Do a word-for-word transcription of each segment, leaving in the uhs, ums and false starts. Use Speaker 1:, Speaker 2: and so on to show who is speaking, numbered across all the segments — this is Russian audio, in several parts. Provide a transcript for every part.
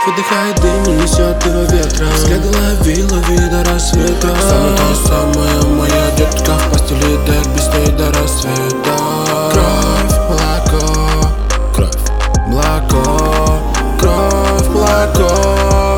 Speaker 1: Выдыхай дым и несет его ветром. Взгляды лови, лови до рассвета. Самая та самая моя детка в постели, так без ней до рассвета. Кровь, молоко, кровь, молоко, кровь, молоко,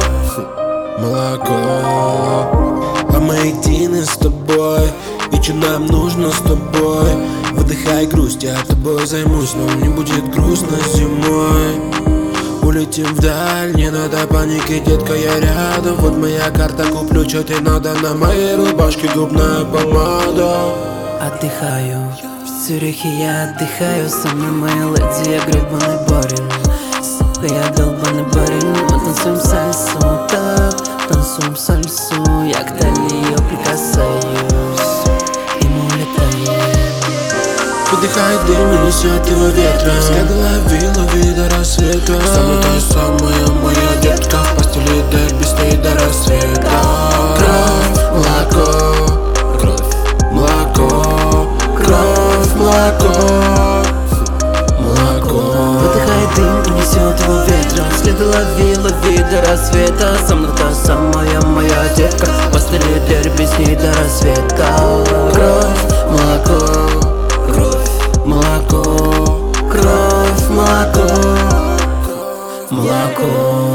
Speaker 1: молоко. А мы едины с тобой, и че нам нужно с тобой? Выдыхай грусть, я тобой займусь, но не будет грустно зимой. Улетим вдаль, не надо паники, детка, я рядом. Вот моя карта, куплю, что тебе надо. На моей рубашке губная помада.
Speaker 2: Отдыхаю, в Цюрихе я отдыхаю. Со мной моя леди, я гребаный барин. Сука, я долбаный барин. Мы танцуем сальсу, так, танцуем сальсу. Я к талии ее прикасаюсь, и мы улетаем.
Speaker 1: Выдыхай дым и несет его ветром. Взгляды лови, лови до рассвета. Самая та самая моя детка в постели, так без ней до рассвета. Кровь, молоко, кровь, молоко, кровь, молоко, молоко.
Speaker 2: Выдыхай дым и несет его ветром. Взгляды лови, лови до рассвета. Со мной та самая моя детка в постели, так без ней до рассвета.
Speaker 1: Кровь, молоко,
Speaker 2: Молоко, кровь, молоко, молоко.